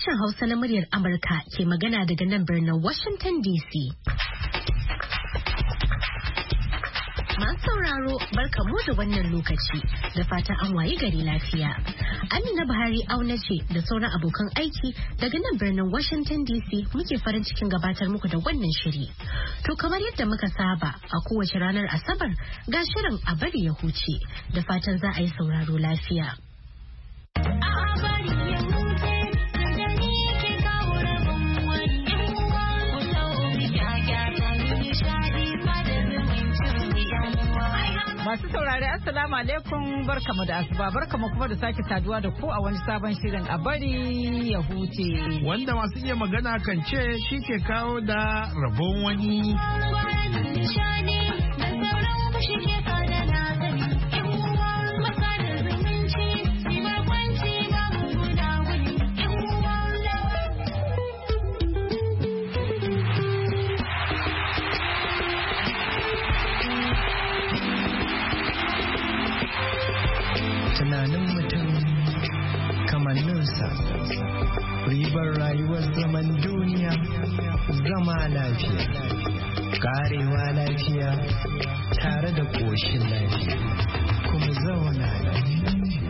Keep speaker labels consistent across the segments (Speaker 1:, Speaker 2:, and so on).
Speaker 1: Sashen Hausa na muryar Amurka ke magana daga nan birnin Washington DC. Masu sauraro barkamu da wannan lokaci da fatan an wayi gari lafiya. Amina Buhari auna ce da sauran abokan aiki daga nan birnin Washington DC muke farin cikin gabatar muku da wannan shiri. To kamar yadda muka saba a kowace ranar Asabar ga shirin a bari ya huce da fatan za a yi sauraro lafiya.
Speaker 2: Masu saurari assalamu alaikum barkamu da asuba barkamu kuma da sake saduwa da ku a wani sabon shirin a bari ya huce.
Speaker 3: Wanda masu iya magana kan ce shi ke kawo da rabon wani.
Speaker 4: Tunanin mutum kamanninsa, ribar rayuwar zaman duniya, zama lafiya, karewa lafiya tare da ƙoshin lafiya, kuma zauna lafiya.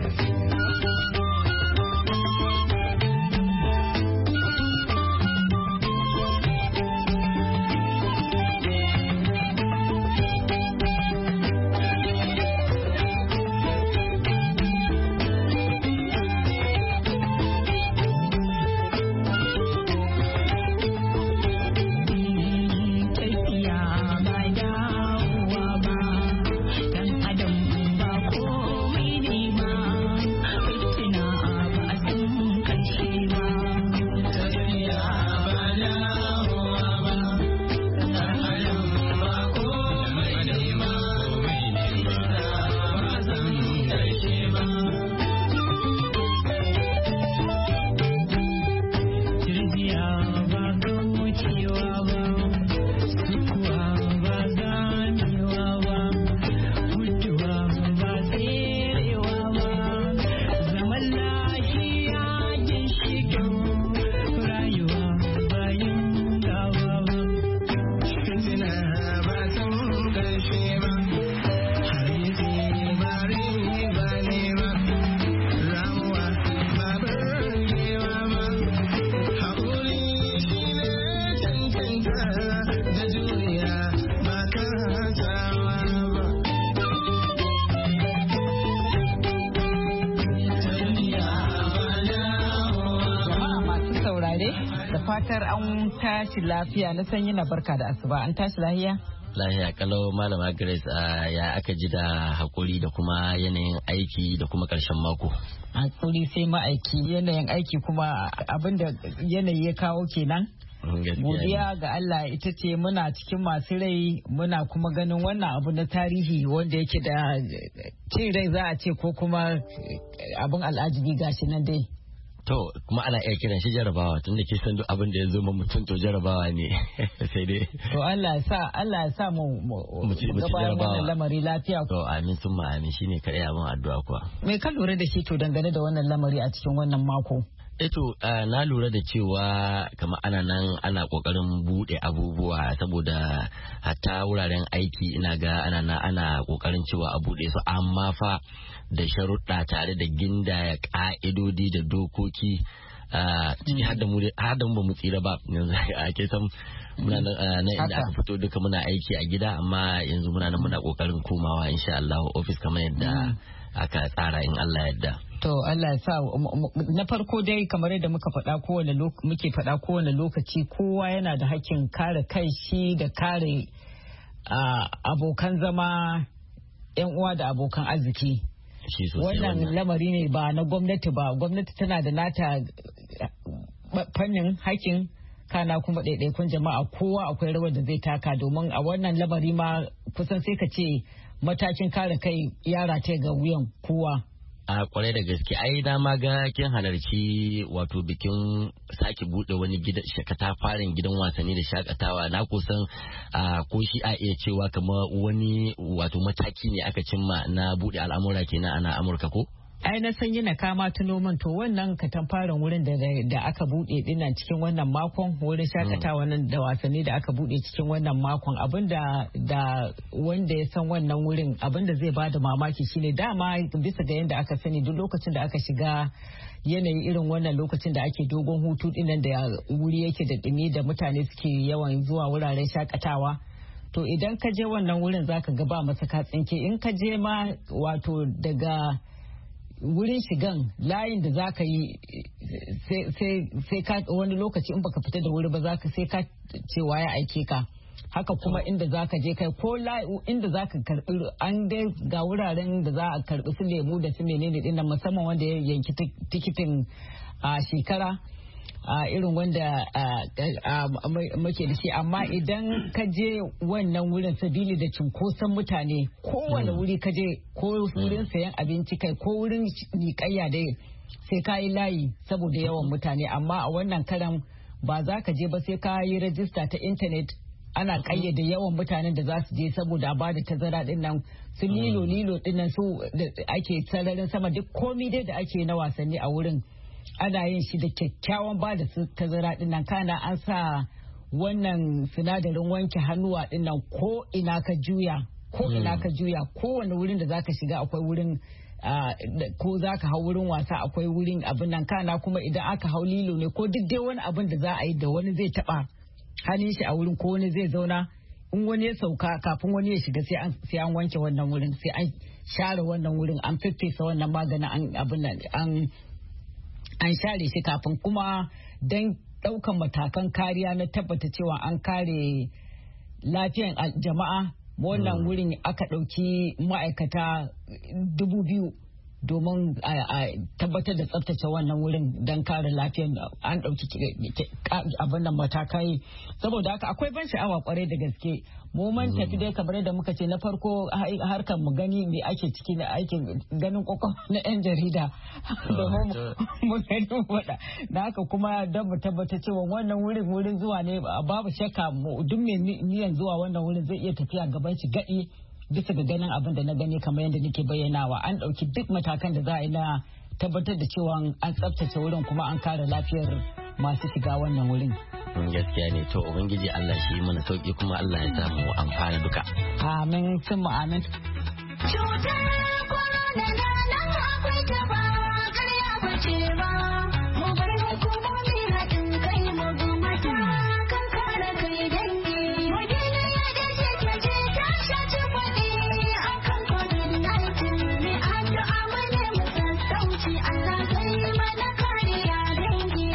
Speaker 2: Fatar an tashi lafiya na sanyi na barka da asuba an tashi lafiya?
Speaker 5: Lafiya kalau malama Grace ya aka ji da hakuri da kuma yanayin aiki da kuma karshen mako.
Speaker 2: Hakuri sai ma'aiki yanayin aiki kuma abinda yanayi ya kawo kenan. Godiya ga Allah ita ce muna cikin masu rai muna kuma ganin wannan abu na tarihi wanda yake da cin rai za a ce ko kuma abin al'ajibi gashi nan dai.
Speaker 5: To kuma ana iya kiran shi jarabawa tun da ke san duk abin da ya zo ma mutum to jarabawa ne sai dai.
Speaker 2: To Allah ya sa mu gabatar wannan lamari lafiya.
Speaker 5: To amin sun ma amin shine kadai abin addu'a kuwa.
Speaker 2: Me ka lura da shi to dangane da wannan lamari a cikin wannan mako?
Speaker 5: Eto na lura da cewa kamar ana kokarin bude abubuwa saboda hatta wuraren aiki ina ga ana kokarin cewa a bude su amma fa da sharuɗa tare da gindaya ka'idodi da dokoki ciki har da mu ba mu tsira ba yanzu ake san muna nan inda aka fito duka muna aiki a gida amma yanzu muna nan muna kokarin komawa insha Allah office kamar yadda aka tsara in Allah yadda.
Speaker 2: To Allah ya sa na farko dai kamar yadda muke faɗa kowane lokaci kowa yana da hakkin kare kai shi da kare abokan zama 'yan uwa da abokan arziki. Wannan lamari ne ba na gwamnati ba, gwamnati tana da nata fannin hakkin kana kuma ɗaiɗaikun jama'a kowa akwai rawar da zai taka domin a wannan lamari ma kusan sai ka ce matakin kare kai ya rataye ga wuyan kowa.
Speaker 5: A kwarai da gaske ai na ma ga kin halarci wato bikin sake bude wani katafaren gidan wasanni da shakatawa na kusan ko shi a iya cewa kamar wani wato mataki ne aka cimma na bude al'amura kenan ana Amurka ko?
Speaker 2: ai na san yana kama tuno min to wannan katamfarin wurin da aka bude dinnan cikin wannan makon wurin shakatawa nan da wasanni da aka bude cikin wannan makon abinda da wanda ya san wannan wurin abinda zai bada mamaki shine dama bisa ga yanda aka sani duk lokacin da aka shiga yanayi irin wannan lokacin da ake dogon hutu dinnan da wuri yake da dumi da mutane suke yawan zuwa wuraren shakatawa to idan ka je wannan wurin zaka ga ba masa katsinke in ka je ma wato daga wurin shigan layin da za ka yi sai ka wani lokaci in baka fita da wuri ba za ka sai ka cewa ya aike ka haka kuma inda za ka je kai ko inda za ka karbi an dai ga wuraren da za a karbi su lemu da su menene din nan musamman wanda ya yanki tikitin a shekara a irin wanda muke da shi amma idan ka je wannan wurin sabili da cunkoson mutane kowane wuri ka je ko wurin sayan abinci kai ko wurin niƙayya dai sai ka yi layi saboda yawan mutane amma a wannan karan ba za ka je ba sai ka yi rajista ta intanet ana kayyade yawan mutanen da za su je saboda a bada tazara din nan su lilo din nan su da ake sararin sama duk komi dai da ake na wasanni a wurin ana yin shi da kyakkyawan ba da tazara dinnan kana an sa wannan sinadarin wanke hannuwa dinnan ko ina ka juya kowane wurin da zaka shiga akwai wurin ko zaka hau wurin wasa akwai wurin abin nan kana kuma idan aka hau lilo ne ko duk dai wani abin da za a yi da wani zai taba hannun shi a wurin ko wani zai zauna in wani ya sauka kafin wani ya shiga sai an wanke wannan wurin sai an share wannan wurin an feffesa wannan maganin an abin nan an share shi kafin kuma don ɗaukan matakan kariya na tabbata cewa an kare lafiyan jama'a wannan wurin aka ɗauki ma'aikata 2,000 domin a tabbatar da tsaftace wannan wurin don kare lafiyan an ɗauki abin nan matakai saboda haka akwai ban sha'awa kwarai da gaske mu man tafi dai kamar da muka ce na farko harkar mu gani me ake ciki na aikin ganin kokon na yan jarida da mu gani wada da haka kuma don mu tabbata cewa wannan wurin zuwa ne babu shakka duk mai niyan zuwa wannan wurin zai iya tafiya gaban shi gadi bisa ga ganin abin da na gani kamar yadda nake bayyanawa an ɗauki duk matakan da za a yi na tabbatar da cewa an tsaftace wurin kuma an kare lafiyar masu shiga wannan wurin.
Speaker 5: Gaskiya ne to ubangiji Allah shi mana sauki kuma Allah ya samu amfana duka.
Speaker 2: Amin sun mu amin.
Speaker 6: Cutar corona na nan akwai ta ba ƙarya ba ce ba mu bar hukumomi haɗin kai mu bi mata kan kare kai dangi mu daina yadda ce ta shaci faɗi akan COVID-19 ne addu'a mu ne mu sassauci Allah kai mana kariya dangi.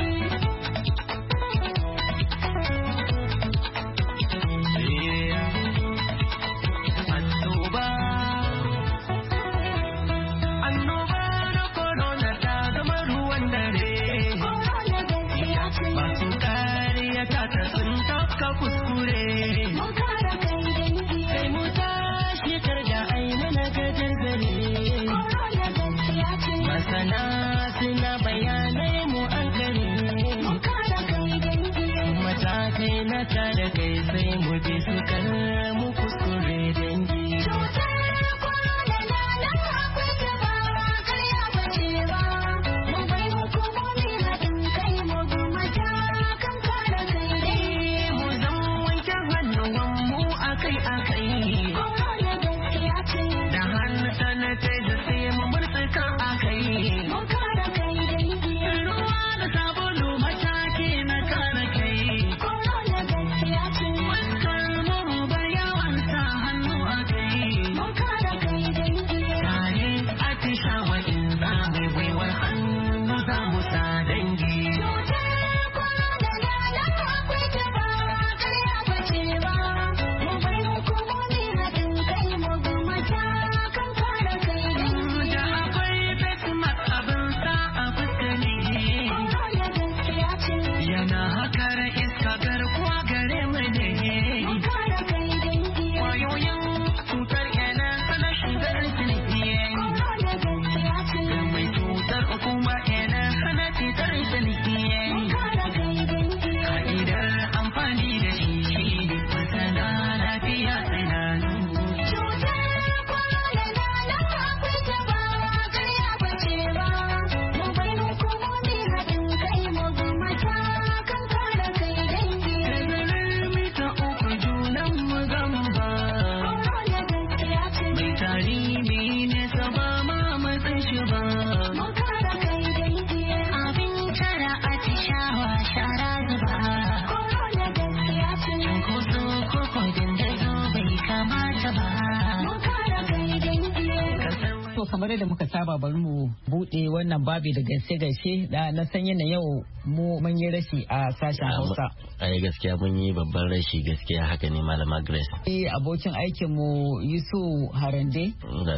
Speaker 6: ne nesa ba ma matsin shi ba. Mun kara kai dangi abin tara atishawa shara zuba. Corona gaskiya ce. Cunkoso koko dandazo bai kamata ba. Mun kara kai dangi.
Speaker 2: To kamar yadda muka saba bari mu bude wannan babi da gaishe-gaishe da na san yana yau mu mun yi rashi a sashen Hausa.
Speaker 5: Ai gaskiya mun yi babban rashi gaskiya haka ne Malama Grace.
Speaker 2: Abokin aikin mu Yusuf Harande.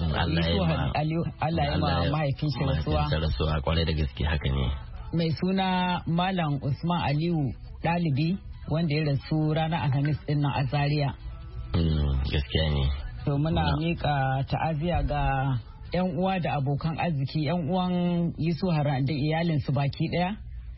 Speaker 2: Allah ya ma mahaifin shi rasuwa.
Speaker 5: Kwarai da gaske haka ne.
Speaker 2: Mai suna Malam Usman Aliyu ɗalibi wanda ya rasu ranar Alhamis din nan a Zaria.
Speaker 5: Gaskiya ne.
Speaker 2: To muna miƙa ta'aziya ga 'yan uwa da abokan arziki 'yan uwan Yusuf Haran da iyalinsu baki daya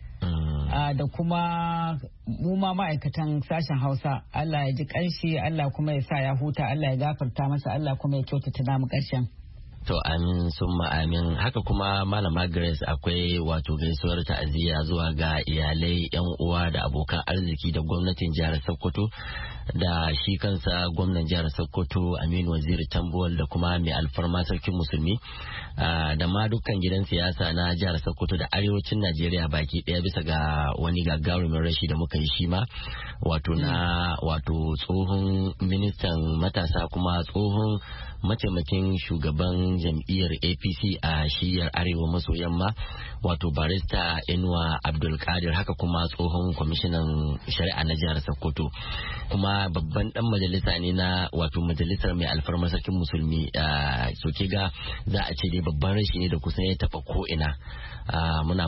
Speaker 2: da kuma mu ma ma'aikatan sashen Hausa. Allah ya ji kanshi, Allah kuma ya sa ya huta, Allah ya gafarta masa, Allah kuma ya kyautata namu karshen.
Speaker 5: To amin summa amin. Haka kuma Malama Grace akwai wato gaisuwar ta'aziyya zuwa ga iyalai 'yan uwa da abokan arziki da gwamnatin jihar Sokoto da shi kansa gwamnan jihar Sokoto Aminu Waziri Tambuwal da kuma mai alfarma sarkin musulmi da ma dukkan gidan siyasa na jihar Sokoto da arewacin Najeriya baki daya bisa ga wani gagarumin rashi da muka yi shi ma wato tsohon ministan matasa kuma tsohon mataimakin shugaban jam'iyyar APC a shiyar arewa maso yamma wato barista Inuwa Abdulkadir, haka kuma tsohon kwamishinan shari'a na jihar Sokoto kuma babban dan majalisa ne na wato majalisar mai alfarmar sarkin musulmi. So ga za a ce dai babban rashi ne da kusan ya taba ko ina. Muna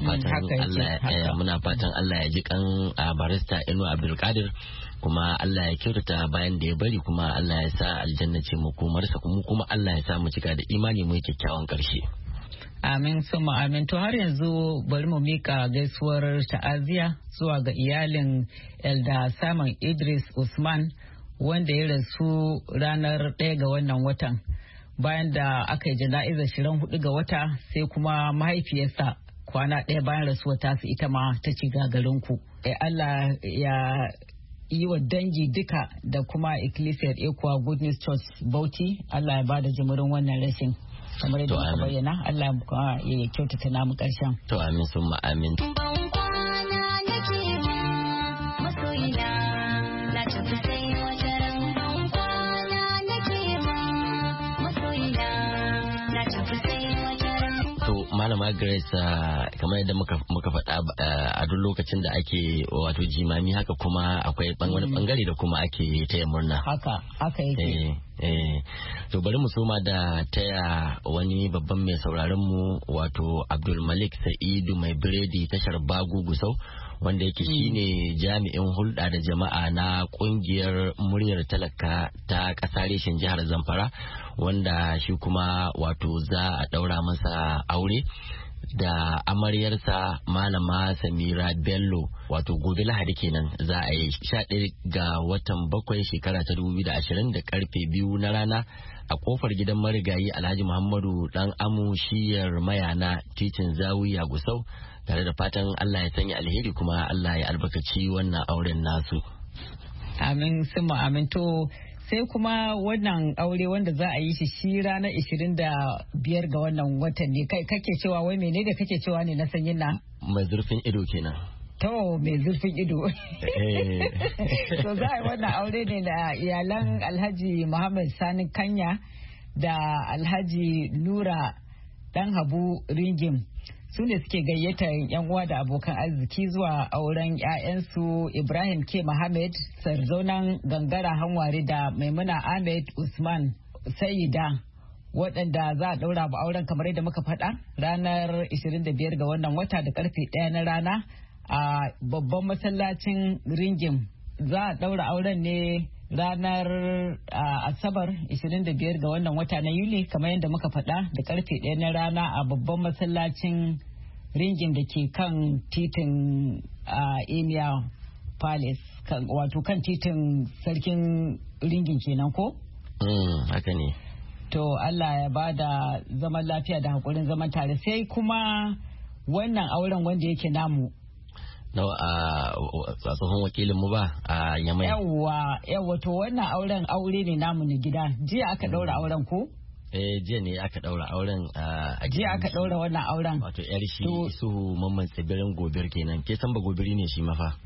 Speaker 5: fatan Allah ya ji kan barista Inuwa Abdulkadir kuma Allah ya kyautata bayan da ya bari kuma Allah ya sa aljanna ce mu kuma Allah ya sa mu cika da imani mu kyakkyawan karshe.
Speaker 2: Amin summa amin. To har yanzu bari mu mika gaisuwar ta'aziya zuwa ga iyalin Elda Saman Idris Usman wanda ya rasu ranar 1 ga wannan watan. Bayan da aka yi jana'izar shirin 4 ga wata sai kuma mahaifiyarsa kwana 1 bayan rasuwa tasu ita ma ta ci gagarinku. Allah ya yi wa dangi duka da kuma Ecclesiar Ekwa Goodness Church Bauchi Allah ya bada jimirin wannan rashin. Kamar yadda muka bayyana Allah ya kyautata namu karshen.
Speaker 5: To amin summa amin. Malama Grace kamar yadda muka faɗa a duk lokacin da ake wato jimami haka kuma akwai wani bangare da kuma ake taya murna.
Speaker 2: Haka yake.
Speaker 5: To bari mu soma da taya wani babban mai sauraron mu wato Abdul Malik Sa'idu mai biredi tashar Bagu Gusau wanda yake shine jami'in hulɗa da jama'a na kungiyar muryar talaka ta ƙasa reshen jihar Zamfara wanda shi kuma wato za a ɗaura masa aure da amaryarsa Malama Samira Bello wato gobe Lahadi kenan za a yi 11 ga watan 7 shekara ta 2020 da karfe 2 na rana a kofar gidan marigayi Alhaji Muhammadu Dan Amu shiyar Mayana titin Zawiya Gusau, tare da fatan Allah ya sanya alheri kuma Allah ya albarkaci wannan auren nasu.
Speaker 2: Amin summa amin. To sai kuma wannan aure wanda za a yi shi ranar 25 ga wannan watan ne kake cewa wai menene da kake cewa ne na sanyin na
Speaker 5: mai zurfin ido kenan.
Speaker 2: To mai zurfin ido. So za a yi wannan aure ne da iyalan Alhaji Muhammad Sani Kanya da Alhaji Nura Dan Habu Ringim. Su ne suke gayyatar yan uwa da abokan arziki zuwa auren 'ya'yansu Ibrahim K. Mohammed Sarzaunan Gangara Hanware da Maimuna Ahmed Usman Sayida waɗanda za a ɗaura ba auren kamar yadda muka faɗa ranar 25 ga wannan wata da karfe 1 na rana a babban masallacin Ringim. Za a ɗaura auren ne ranar Asabar 25 ga wannan wata na Yuli kamar yadda muka faɗa da karfe 1 na rana a babban masallacin Ringim da ke kan titin Emir Palace wato kan titin sarkin Ringim kenan ko?
Speaker 5: Haka ne.
Speaker 2: To Allah ya ba da zaman lafiya da haƙurin zaman tare sai kuma wannan auren wanda yake namu.
Speaker 5: A tsohon wakilin mu ba a Yamai.
Speaker 2: Yawwa to wannan aure ne namu na gida. Jiya aka daura auren ko?
Speaker 5: jiya ne aka daura auren a
Speaker 2: jiya aka daura wannan auren
Speaker 5: wato yar shi Isuhu Mamman tsibirin gobir kenan ke san ba gobiri ne shi mafa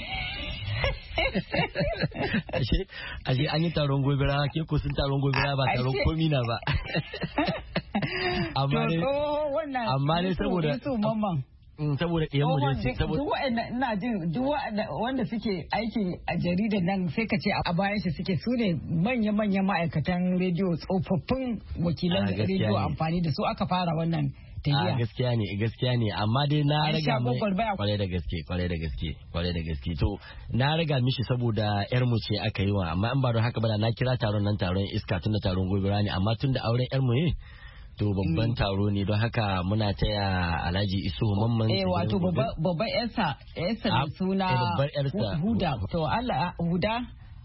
Speaker 5: ashe an yi taron gobira ke ko sun taron gobira ba taron komi na ba amma ne saboda saboda ɗiyan mu ne saboda
Speaker 2: duk wanda ina jin duk wanda suke aikin a jaridar nan sai ka ce a bayan shi suke su ne manya-manyan ma'aikatan rediyo tsofaffin wakilan rediyo amfani da su aka fara wannan tafiya.
Speaker 5: Gaskiya ne amma dai na raga mai kwarai da gaske to na raga mishi saboda yar mu ce aka yi wa amma in ba don haka ba na kira taron iska tun da taron gobira ne amma tun da auren yar mu ne to babban taro ne don haka muna taya Alhaji Isuhu Mamman
Speaker 2: wato babban yarsa da suna Huda to Allah Huda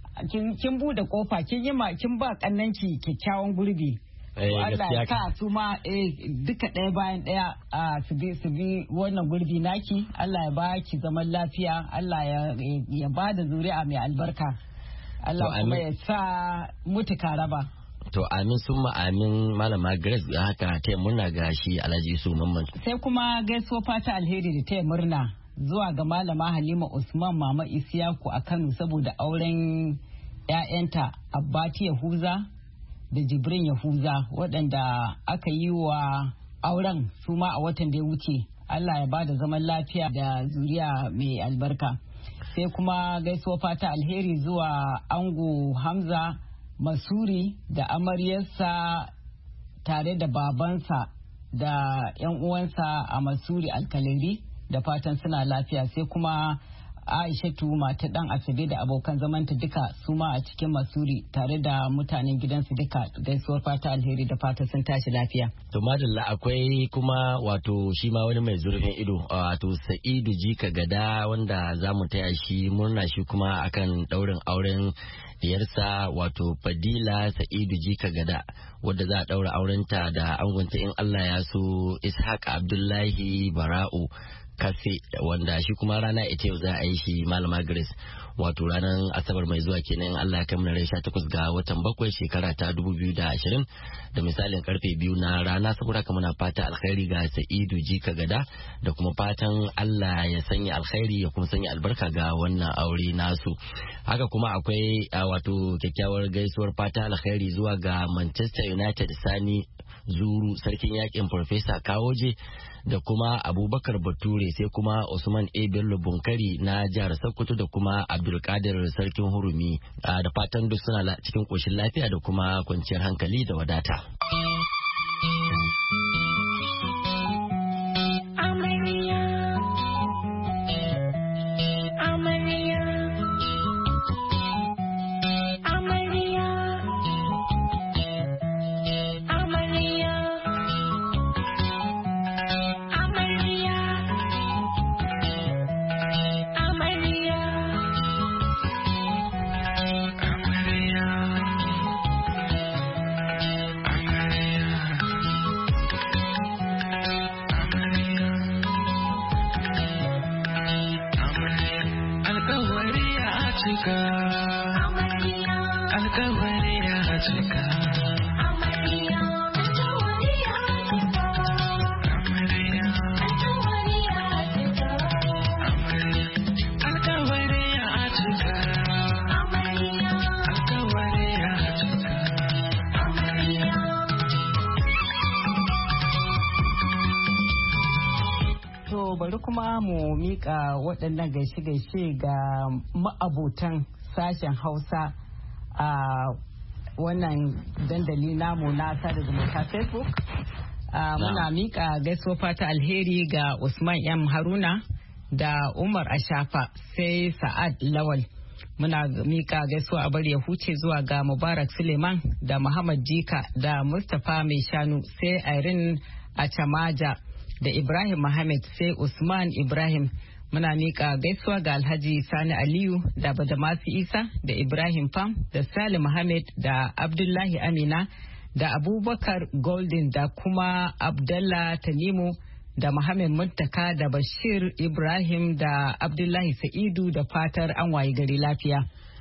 Speaker 2: kin bude kofa kin ba kannanki kyakkyawan gurbi Allah ya sa su ma duka ɗaya bayan ɗaya su bi wannan gurbi naki Allah ya ba ki zaman lafiya Allah ya ba da zuri'a mai albarka Allah kuma ya sa mutuka raba.
Speaker 5: To amin sun amin malama Grace da haka taya murna ga shi Alhaji Isuhu Mamman.
Speaker 2: Sai kuma gaisuwa fata alheri da taya murna zuwa ga malama Halima Usman Mama Isiyaku a Kano saboda auren 'ya'yanta Abbati Yahuza da Jibrin Yahuza waɗanda aka yi wa auren su ma a watan da ya wuce. Allah ya bada zaman lafiya da zuriya mai albarka. Sai kuma gaisuwa fata alheri zuwa ango Hamza Masuri da amaryarsa tare da babansa da 'yan uwansa a Masuri Alkalari da fatan suna lafiya. Sai kuma Aishatu mata dan Asabe da abokan zamanta duka su ma a cikin Masuri tare da mutanen gidansu duka gaisuwar fata alheri da fata sun tashi lafiya.
Speaker 5: To madalla akwai kuma wato shi ma wani mai zurfin ido wato Sa'idu Jika Gada wanda za mu taya shi murna shi kuma akan daurin auren diyarsa wato Fadila Sa'idu Jika Gada wadda za a daura aurenta da angonta in Allah ya so Ishaq Abdullahi Bara'u Kafe wanda shi kuma rana ita yau za a yi shi malama Grace wato ranar Asabar mai zuwa kenan Allah ya kammala rai 18 ga watan 7 shekara ta 2020 da misalin karfe 2 na rana saboda haka muna fata alkhairi ga Sa'idu Jika Gada da kuma fatan Allah ya sanya alkhairi ya kuma sanya albarka ga wannan aure nasu. Haka kuma akwai wato kyakkyawar gaisuwar fata alkhairi zuwa ga Manchester United Sani Zuru sarkin yakin Professor Kawoje da kuma Abubakar Bature sai kuma Usman A. Bello Bunkari na jihar Sokoto da kuma Abdulkadir Sarkin Hurumi da fatan duk suna cikin koshin lafiya da kuma kwanciyar hankali da wadata.
Speaker 2: bari kuma mu mika waɗannan gaishe-gaishe ga ma'abotan sashen Hausa a wannan dandali namu na sada zumunta Facebook. Muna mika gaisuwa fata alheri ga Usman M. Haruna da Umar Ashafa sai Sa'ad Lawal. Muna mika gaisuwa a bari ya huce zuwa ga Mubarak Suleiman da Muhammad Jika da Mustapha Mai Shanu sai Irene Achamaja da Ibrahim Mohammed sai Usman Ibrahim. Muna mika gaisuwa ga Alhaji Sani Aliyu da Badamasi Isa da Ibrahim Pam da Salim Mohammed da Abdullahi Amina da Abubakar Golden da kuma Abdallah Tanimu da Muhammad Muntaka da Bashir Ibrahim da Abdullahi Sa'idu da fatar an wayi gari lafiya.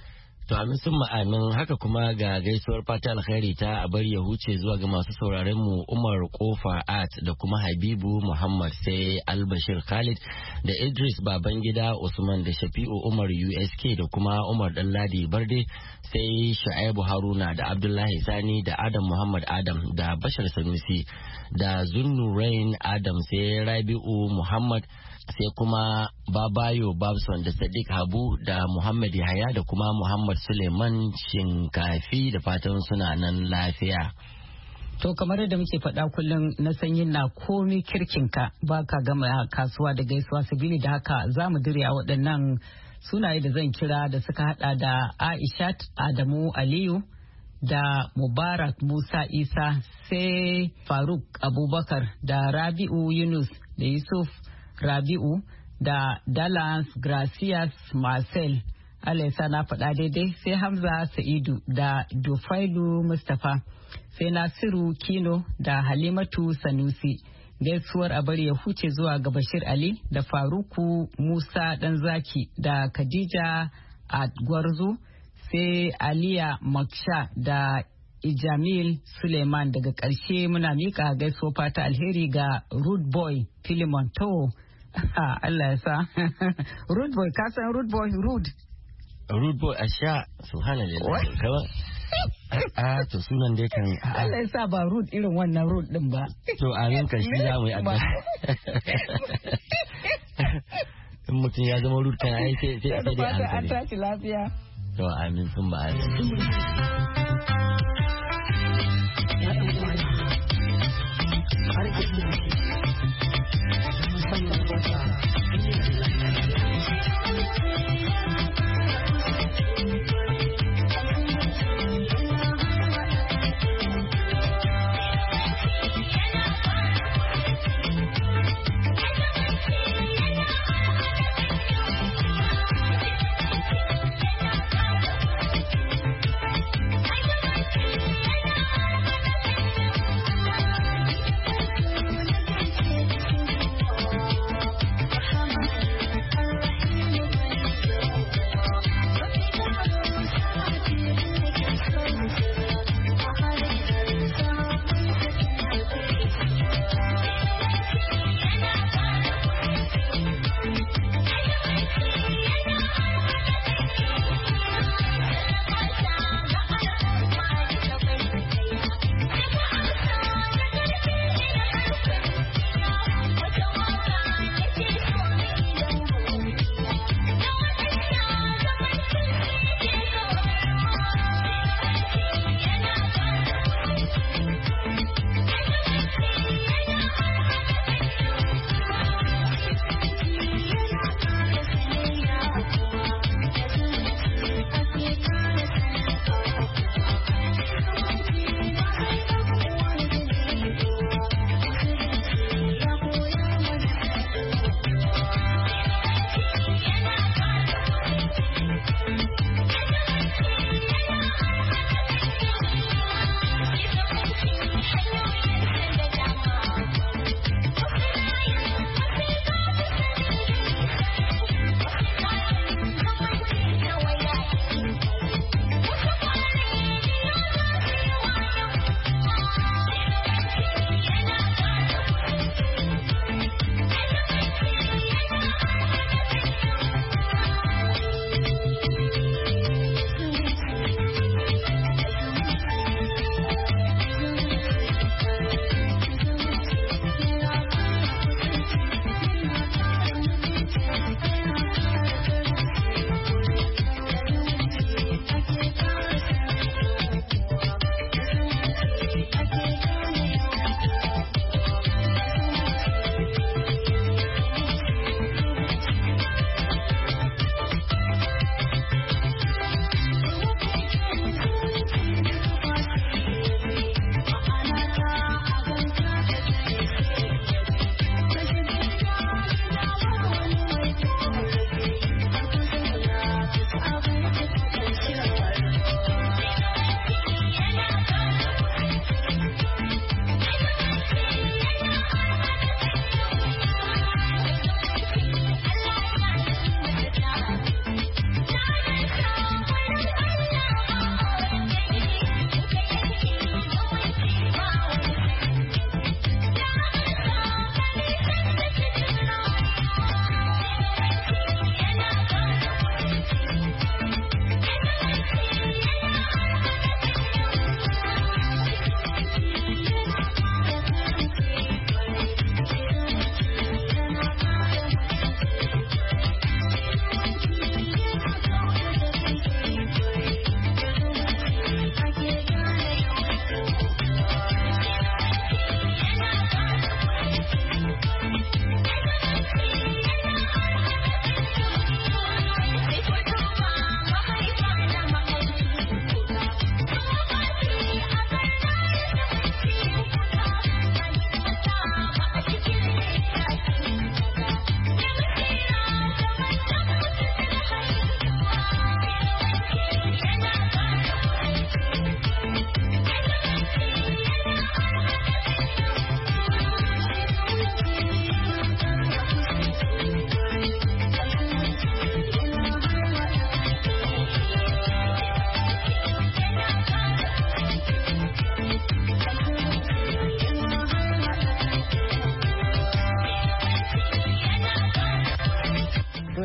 Speaker 5: To amin sun ma'amin haka kuma ga gaisuwar fata alkhairi ta a bari ya huce zuwa ga masu sauraren mu Umar Kofa Art da kuma Habibu Muhammad sai Albashir Khalid da Idris Babangida Usman da Shafi'u Umar USK da kuma Umar Danladi Barde sai Shu'aibu Haruna da Abdullahi Sani da Adam Muhammad Adam da Bashar Sanusi da Zunnurain Adam sai Rabi'u Muhammad sai kuma Babayo Babson da Sadiq Habu da Muhammad Yahaya da kuma Muhammad Suleiman Shinkafi da fatan suna nan lafiya.
Speaker 2: To kamar yadda muke faɗa kullum na sanyin na komi kirkinka ba ka gama kasuwa da gaisuwa sabili da haka za mu dire a waɗannan sunaye da zan kira da suka hada da Aishat Adamu Aliyu da Mubarak Musa Isa sai Faruk Abubakar da Rabi'u Yunus da Yusuf Rabi'u da Dallas Gracias Marcel Alaisa na faɗa daidai sai Hamza Sa'idu da Dufailu Mustapha sai Nasiru Kino da Halimatu Sanusi gaisuwar a bari ya huce zuwa ga Bashir Ali da Faruku Musa Danzaki da Khadija Gwarzo sai Aliya Maksha da Ijamil Suleiman daga ƙarshe muna miƙa gaisuwa fata alheri ga Rude Boy Philemon to Allah ya sa Rude Boy ka san Rude Boy
Speaker 5: Rude Boy asha subhanallah kawai to sunan dai kan
Speaker 2: Allah ya sa ba rude irin wannan rude din ba
Speaker 5: to a yanka shi za mu yi addu'a in mutum ya zama rude kan ai sai dai an
Speaker 2: tashi lafiya
Speaker 5: to amin sun ba amin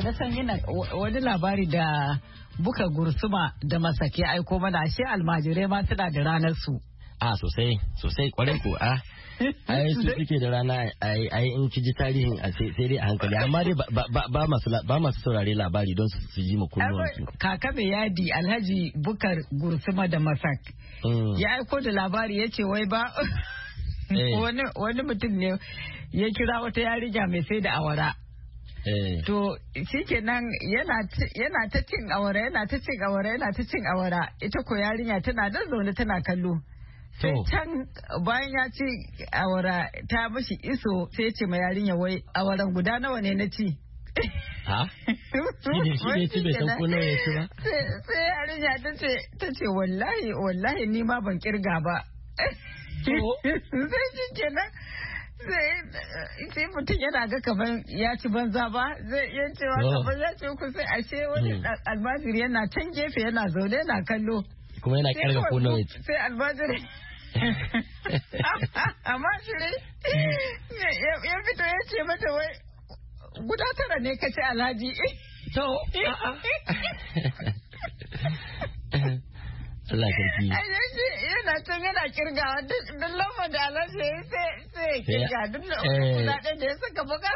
Speaker 2: na san yana wani labari da buka gursuma da masake aiko mana ashe almajirai ma suna da ranar su.
Speaker 5: Sosai kwarai ko ai su suke da rana ai in ki ji tarihin sai dai a hankali amma dai ba masu saurare labari don su ji makunnuwan su.
Speaker 2: Kaka mai yadi Alhaji Bukar Gursuma da Masak ya aiko da labari ya ce wai ba wani mutum ne ya kira wata yarinya mai sai da awara. To shikenan yana ta cin awara yana ta cin awara ita ko yarinya tana dan zaune tana kallo. Sai can bayan ya ci awara ta mashi iso sai ya ce ma yarinya wai awaran guda nawa ne na ci.
Speaker 5: Ha? Shi ne ci bai san ko nawa ya ci ba?
Speaker 2: Sai yarinya ta ce wallahi ni ma ban kirga ba. Sai shi kenan sai mutum yana ga kamar ya ci banza ba zai iya cewa kamar ya ci uku sai ashe wani almajiri yana can gefe yana zaune yana kallo.
Speaker 5: Kuma yana kirga ko nawa ya ci.
Speaker 2: Sai almajiri amma shiri ya fito ya ce mata wai guda tara ne ka ci Alhaji.
Speaker 5: To Allah sarki.
Speaker 2: Yana can yana kirgawa duk lamar da Alhaji sai ya kirga duk kudaden da ya saka buga.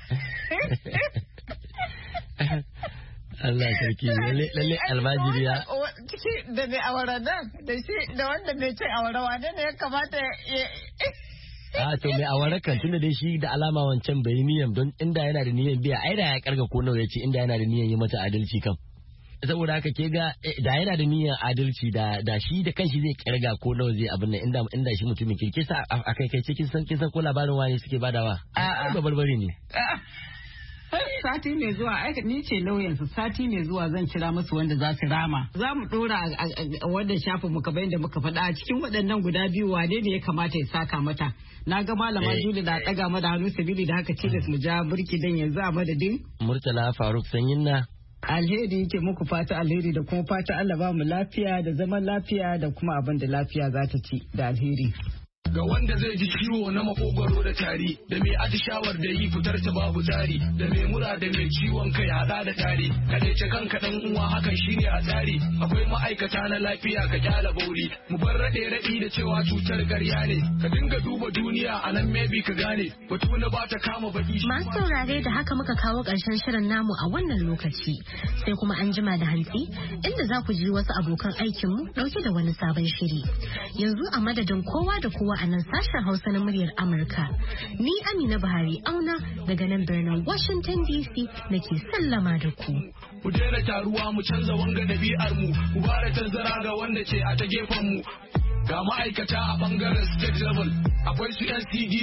Speaker 5: Allah sarki lalle almajiriya.
Speaker 2: Ciki da mai awara nan da shi da wanda mai cin awara wane ne ya kamata ya.
Speaker 5: To mai awara kan tunda dai shi da alama wancan bai niyyar don inda yana da niyyar biya ai da ya karga ko nawa ya ce inda yana da niyyar yi mata adalci kam. Saboda haka ke ga da yana da niyyar adalci da shi da kanshi zai kirga ko nawa zai abin nan inda shi mutumin kirki sa akai kai cikin san ko labarin wani suke badawa. Ba barbari ne.
Speaker 2: Sati mai zuwa ni ce lauyansu sati mai zuwa zan kira musu wanda za su rama. Za mu dora a wannan shafin muka bayan da muka faɗa a cikin waɗannan guda biyu wane ne ya kamata ya saka mata. Na ga malama Juli da ɗaga mata hannu sabili da haka tilas mu ja burki dan yanzu a madadin.
Speaker 5: Murtala Faruk Sanyin na.
Speaker 2: Alheri yake muku fata alheri da kuma fata Allah ba mu lafiya da zaman lafiya da kuma abin da lafiya za ta ci da alheri.
Speaker 7: Ga wanda zai ji ciwo na makogwaro da tari, da mai atishawar da yi fitar ta babu tsari, da mai mura da mai ciwon kai hada da tari, ka ce kanka dan uwa hakan shine a tsari. Akwai ma'aikata na lafiya ka kyala bauri, mu bar raɗe da cewa cutar garya ne, ka dinga duba duniya a nan maybe ka gane, batu na ba ta kama baki.
Speaker 1: Masu saurare da haka muka kawo ƙarshen shirin namu a wannan lokaci, sai kuma an jima da hantsi inda za ku ji wasu abokan aikinmu ɗauke da wani sabon shiri. Yanzu a madadin kowa da kowa a nan sashen Hausa na muryar Amurka. Ni Amina Buhari auna daga nan birnin Washington DC nake sallama da ku.
Speaker 7: Ku daina taruwa mu canza wanga ɗabi'ar mu, ku bara tazara ga wanda ce a ta gefen mu. Ga ma'aikata a bangaren state level, akwai su NCD